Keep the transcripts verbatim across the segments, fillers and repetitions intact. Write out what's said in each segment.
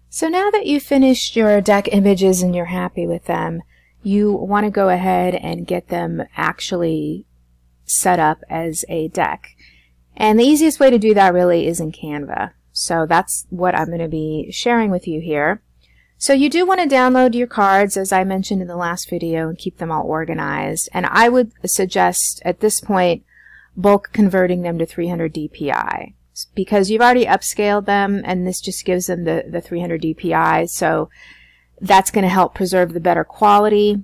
So now that you've finished your deck images and you're happy with them, you want to go ahead and get them actually set up as a deck. And the easiest way to do that really is in Canva. So that's what I'm going to be sharing with you here. So you do want to download your cards, as I mentioned in the last video, and keep them all organized. And I would suggest at this point bulk converting them to three hundred D P I, because you've already upscaled them and this just gives them the, the three hundred D P I. So that's going to help preserve the better quality.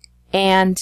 And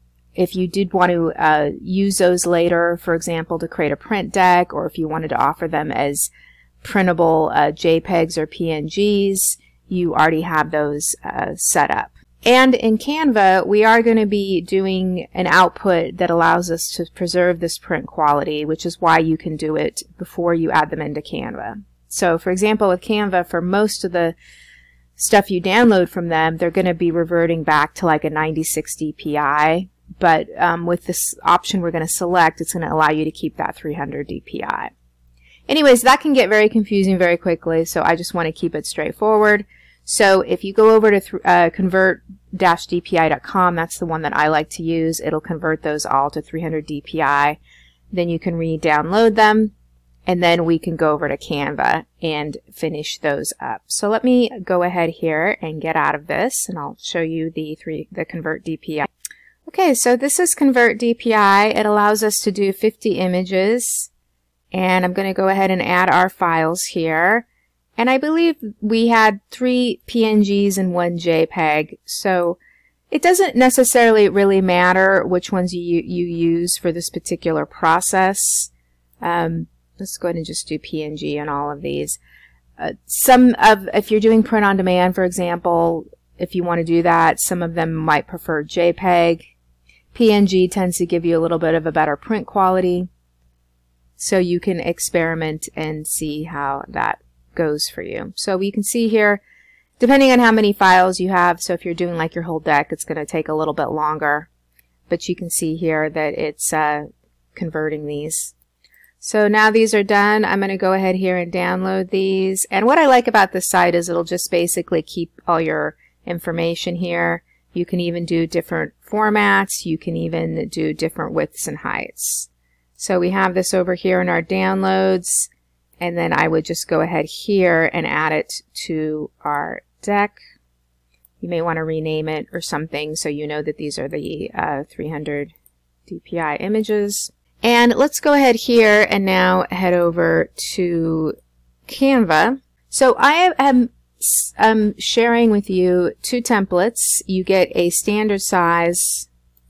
if you did want to uh, use those later, for example, to create a print deck, or if you wanted to offer them as printable uh, JPEGs or P N Gs, you already have those uh, set up. And in Canva, we are going to be doing an output that allows us to preserve this print quality, which is why you can do it before you add them into Canva. So for example, with Canva, for most of the stuff you download from them, they're going to be reverting back to like a ninety-six D P I. But um, with this option we're going to select, it's going to allow you to keep that three hundred D P I. Anyways, that can get very confusing very quickly, so I just want to keep it straightforward. So if you go over to uh, convert dash D P I dot com, that's the one that I like to use. It'll convert those all to three hundred D P I. Then you can re-download them, and then we can go over to Canva and finish those up. So let me go ahead here and get out of this, and I'll show you the three the convert D P I. Okay, so this is convert D P I. It allows us to do fifty images, and I'm going to go ahead and add our files here. And I believe we had three P N Gs and one JPEG, so it doesn't necessarily really matter which ones you, you use for this particular process. Um, let's go ahead and just do P N G on all of these. Uh, some of, if you're doing print on demand, for example, if you want to do that, some of them might prefer JPEG. P N G tends to give you a little bit of a better print quality, so you can experiment and see how that goes for you. So we can see here, depending on how many files you have, so if you're doing like your whole deck, it's going to take a little bit longer, but you can see here that it's uh, converting these. So now these are done. I'm going to go ahead here and download these. And what I like about this site is it'll just basically keep all your information here. You can even do different formats. You can even do different widths and heights. So we have this over here in our downloads, and then I would just go ahead here and add it to our deck. You may want to rename it or something so you know that these are the uh, three hundred D P I images. And let's go ahead here and now head over to Canva. So I am um, sharing with you two templates. You get a standard size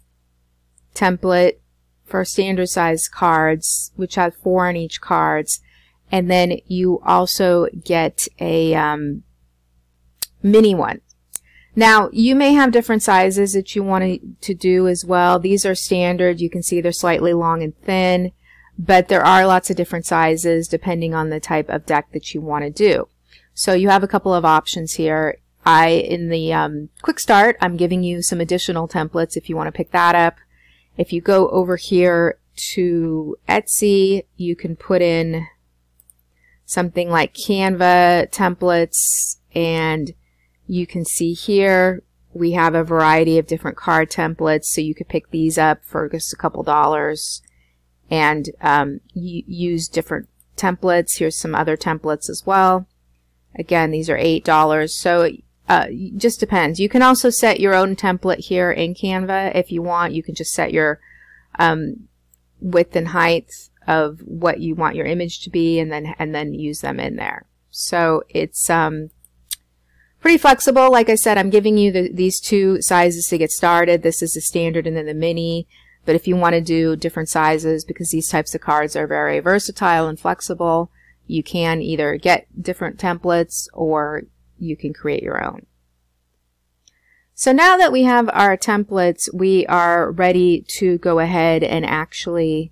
template for standard size cards, which have four on each cards. And then you also get a um, mini one. Now, you may have different sizes that you want to do as well. These are standard. You can see they're slightly long and thin, but there are lots of different sizes depending on the type of deck that you want to do. So you have a couple of options here. I, in the um, quick start, I'm giving you some additional templates if you want to pick that up. If you go over here to Etsy, you can put in something like Canva templates, and you can see here we have a variety of different card templates, so you could pick these up for just a couple dollars and um, use different templates. Here's some other templates as well. Again, these are eight dollars, so uh, it just depends. You can also set your own template here in Canva if you want. You can just set your um, width and height of what you want your image to be, and then and then use them in there. So it's um, pretty flexible. Like I said, I'm giving you the, these two sizes to get started. This is the standard and then the mini. But if you want to do different sizes, because these types of cards are very versatile and flexible, you can either get different templates or you can create your own. So now that we have our templates, we are ready to go ahead and actually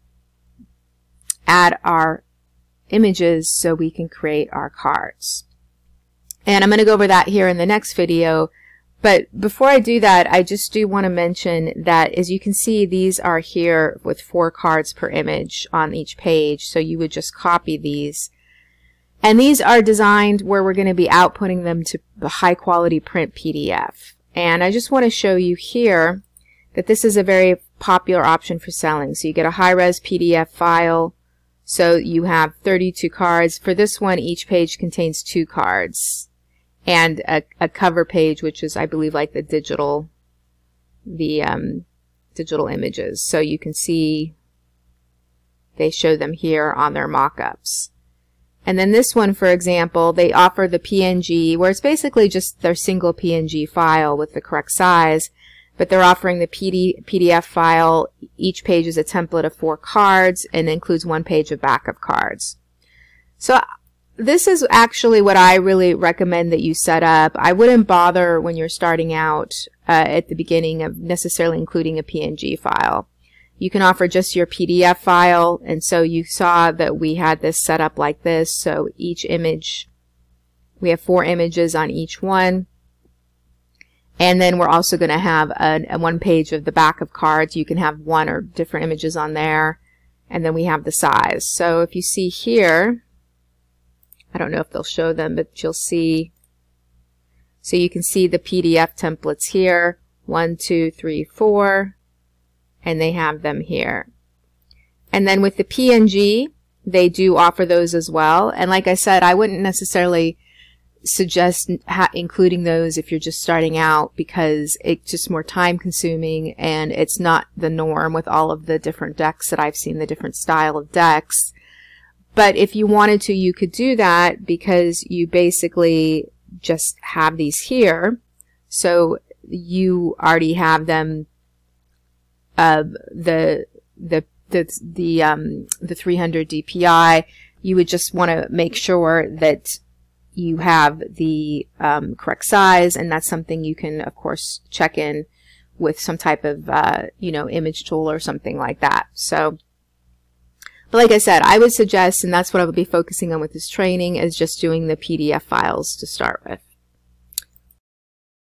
add our images so we can create our cards. And I'm going to go over that here in the next video. But before I do that, I just do want to mention that, as you can see, these are here with four cards per image on each page. So you would just copy these And these are designed where we're going to be outputting them to the high quality print P D F. And I just want to show you here that this is a very popular option for selling. So you get a high-res P D F file. So you have thirty-two cards. For this one, each page contains two cards. And a, a cover page, which is, I believe, like the digital, the um, digital images. So you can see they show them here on their mock-ups. And then this one, for example, they offer the P N G, where it's basically just their single P N G file with the correct size, but they're offering the P D, P D F file. Each page is a template of four cards and includes one page of backup cards. So this is actually what I really recommend that you set up. I wouldn't bother when you're starting out uh, at the beginning of necessarily including a P N G file. You can offer just your P D F file, and so you saw that we had this set up like this. So each image, we have four images on each one. And then we're also going to have a, a one page of the back of cards. You can have one or different images on there. And then we have the size. So if you see here, I don't know if they'll show them, but you'll see. So you can see the P D F templates here. One, two, three, four. And they have them here. And then with the P N G, they do offer those as well. And like I said, I wouldn't necessarily suggest ha including those if you're just starting out, because it's just more time consuming and it's not the norm with all of the different decks that I've seen, the different style of decks. But if you wanted to, you could do that, because you basically just have these here. So you already have them. Uh, the the the the um the three hundred D P I. You would just want to make sure that you have the um, correct size, and that's something you can, of course, check in with some type of uh, you know, image tool or something like that. So, but like I said, I would suggest, and that's what I would be focusing on with this training, is just doing the P D F files to start with.